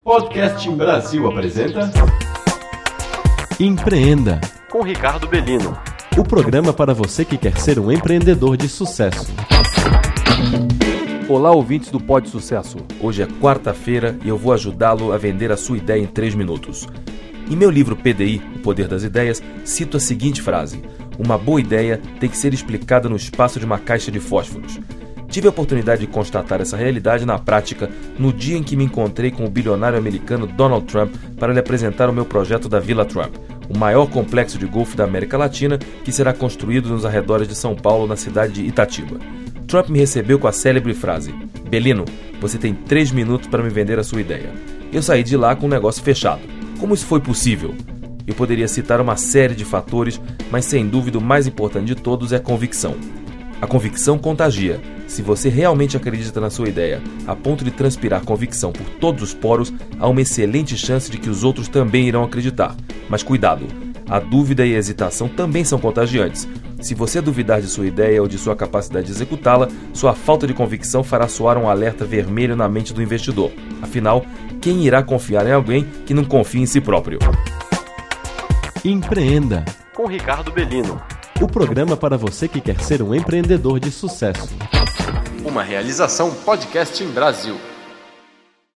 Podcast em Brasil apresenta Empreenda, com Ricardo Bellino. o programa para você que quer ser um empreendedor de sucesso. Olá, ouvintes do Pod Sucesso. Hoje é quarta-feira e eu vou ajudá-lo a vender a sua ideia em 3 minutos. Em meu livro PDI, O Poder das Ideias, cito a seguinte frase: uma boa ideia tem que ser explicada no espaço de uma caixa de fósforos. Tive a oportunidade de constatar essa realidade na prática no dia em que me encontrei com o bilionário americano Donald Trump para lhe apresentar o meu projeto da Vila Trump, o maior complexo de golfe da América Latina que será construído nos arredores de São Paulo, na cidade de Itatiba. Trump me recebeu com a célebre frase: Bellino, você tem 3 minutos para me vender a sua ideia. Eu saí de lá com o negócio fechado. Como isso foi possível? Eu poderia citar uma série de fatores, mas sem dúvida o mais importante de todos é a convicção. A convicção contagia. Se você realmente acredita na sua ideia, a ponto de transpirar convicção por todos os poros, há uma excelente chance de que os outros também irão acreditar. Mas cuidado, a dúvida e a hesitação também são contagiantes. Se você duvidar de sua ideia ou de sua capacidade de executá-la, sua falta de convicção fará soar um alerta vermelho na mente do investidor. Afinal, quem irá confiar em alguém que não confia em si próprio? Empreenda, Com Ricardo Bellino. o programa para você que quer ser um empreendedor de sucesso. uma realização Podcast em Brasil.